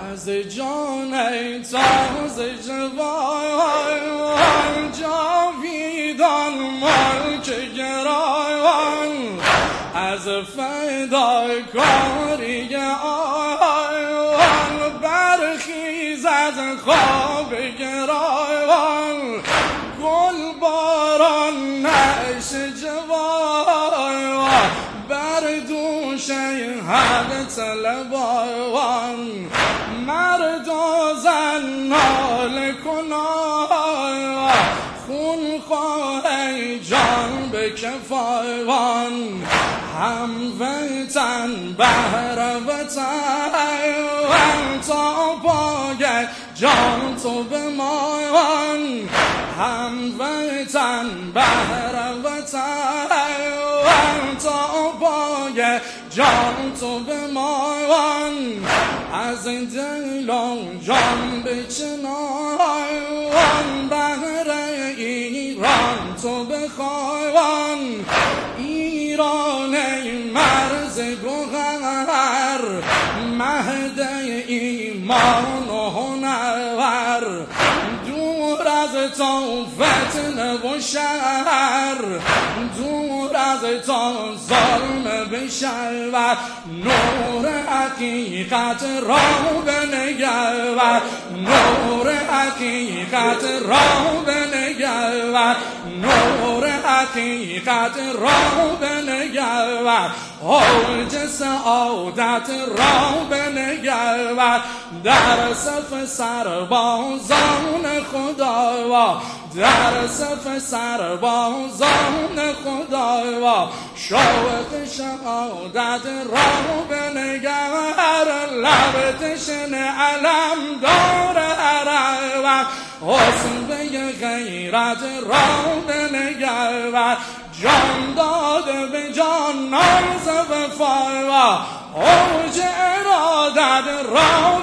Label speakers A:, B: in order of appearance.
A: از جان تازه جوان جاویدان ملک گران از فداکاری آن برخیز از خواب گران گل باران نعش جوان بر دوش حق طلبان مرد و زن ناله کنان خون خواه جان به کفایان هم وطن بهر وطن تا پای جان تو بمان هم وطن بهر وطن تا پای جان تو بمان از دل و جان به چنان بهر ایران تو بخوان ایران مرز گوهر مهد ایمان و هنر دور از تو فتنه و شر دور از تو ظلم بشور نور حقیقت را بنگر نور حقیقت را بنگر نور حقیقت را بنگر اوج سعادت را بنگر در صف سربازان خدا در صف سربازان خدا شوق شهادت را بنگر لب تشن علم دار عرب حسن غیرت را بنگر جان داده به جان ناز وفا اوج ارادت را